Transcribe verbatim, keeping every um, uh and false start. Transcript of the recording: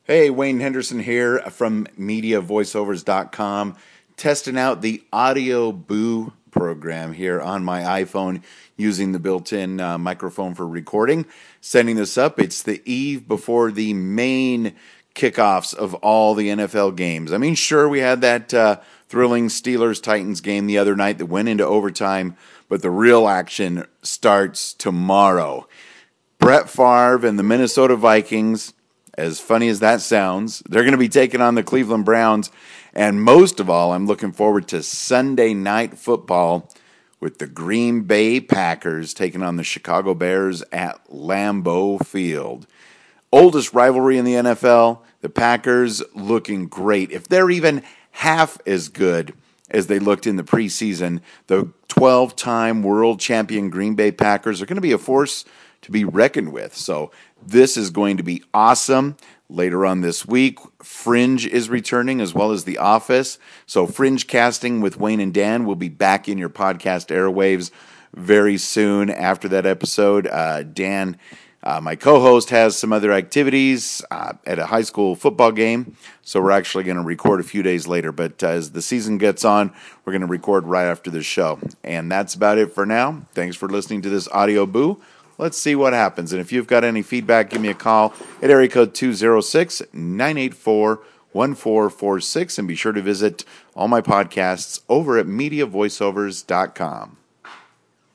Hey, Wayne Henderson here from media voiceovers dot com, testing out the Audio Boo program here on my iPhone using the built-in uh, microphone for recording. Setting this up, it's the eve before the main kickoffs of all the N F L games. I mean, sure, we had that uh, thrilling Steelers-Titans game the other night that went into overtime, but the real action starts tomorrow. Brett Favre and the Minnesota Vikings, as funny as that sounds, they're going to be taking on the Cleveland Browns. And most of all, I'm looking forward to Sunday Night Football with the Green Bay Packers taking on the Chicago Bears at Lambeau Field. Oldest rivalry in the N F L, the Packers looking great. If they're even half as good as they looked in the preseason, the twelve-time world champion Green Bay Packers are going to be a force to be reckoned with. So this is going to be awesome. Later on this week, Fringe is returning as well as The Office. So Fringe Casting with Wayne and Dan will be back in your podcast airwaves very soon after that episode. Uh, Dan, uh, my co-host, has some other activities uh, at a high school football game. So we're actually going to record a few days later. But uh, as the season gets on, we're going to record right after the show. And that's about it for now. Thanks for listening to this Audio Boo. Let's see what happens. And if you've got any feedback, give me a call at area code two oh six, nine eight four, one four four six. And be sure to visit all my podcasts over at media voiceovers dot com.